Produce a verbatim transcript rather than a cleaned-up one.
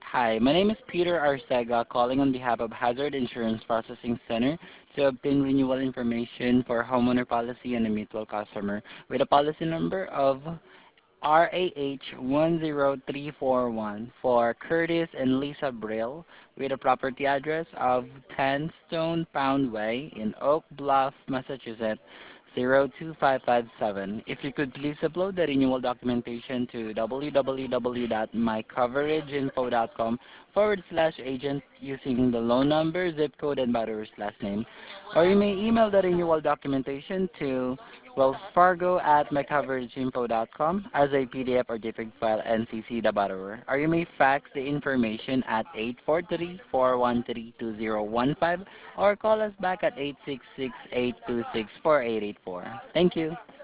Hi, my name is Peter Arcega, calling on behalf of Hazard Insurance Processing Center to obtain renewal information for homeowner policy and a mutual customer with a policy number of R A H one zero three four one for Curtis and Lisa Brill with a property address of ten Stone Pound Way in Oak Bluff, Massachusetts zero two five five seven. If you could please upload the renewal documentation to www.mycoverageinfo.com forward slash agent using the loan number, zip code, and borrower's last name. Or you may email the renewal documentation to Wells Fargo at mycoverageinfo.com as a P D F or JPEG file and C C the borrower. Or you may fax the information at eight four three, four one three, two zero one five or call us back at eight six six, eight two six, four eight eight four. Thank you.